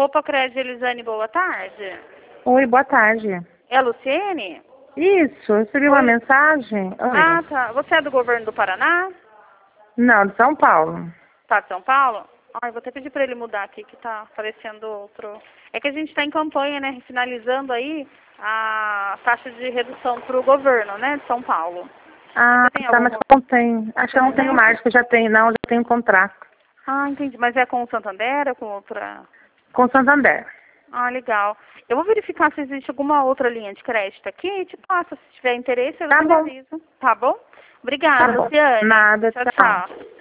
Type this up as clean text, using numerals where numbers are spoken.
Roupa Crédito Elisane, boa tarde. Oi, boa tarde. É a Luciene? Isso, eu recebi uma mensagem. Oi. Ah, tá. Você é do governo do Paraná? Não, de São Paulo. Tá de São Paulo? Ai, vou até pedir pra ele mudar aqui, que tá aparecendo outro. É que a gente tá em campanha, né, finalizando aí a taxa de redução pro governo, né, de São Paulo. Ah, Você tem tá, mas algum... eu não tenho. Acho que eu não tenho mais, que eu já tenho, não, eu já tenho um contrato. Ah, entendi. Mas é com o Santander ou com outra... Com o Santander. Ah, legal. Eu vou verificar se existe alguma outra linha de crédito aqui e te passo. Se tiver interesse, eu te aviso. Tá bom? Obrigada, Tá bom. Luciane. Nada, Tchau, tchau. tchau.